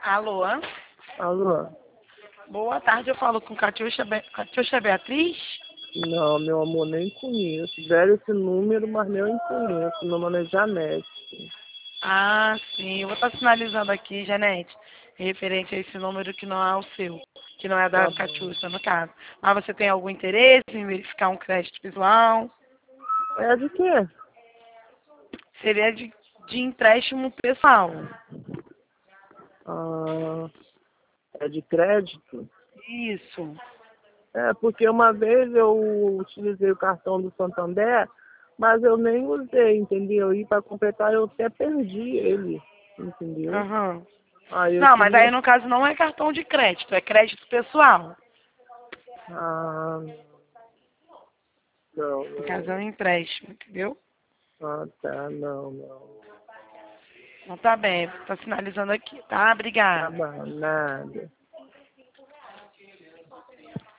Alô? Alô? Boa tarde, eu falo com Catiuxa Beatriz. Não, meu amor, nem conheço. Velho esse número, mas nem conheço. Meu nome é Janete. Ah, sim, eu vou estar sinalizando aqui, Janete, referente a esse número que não é o seu, que não é Tá da bom. Catiuxa, no caso. Mas você tem algum interesse em verificar um crédito visual? É de quê? Seria de empréstimo pessoal. Ah, é de crédito? Isso. É, porque uma vez eu utilizei o cartão do Santander, mas eu nem usei, entendeu? E para completar eu até perdi ele, entendeu? Aham. Aí eu Não, mas aí queria. no caso não é cartão de crédito, é crédito pessoal. Ah, não, No caso é um não. empréstimo, entendeu? Ah, tá, não, não. Então tá bem, tá sinalizando aqui, tá? Tá Obrigada. bom, nada.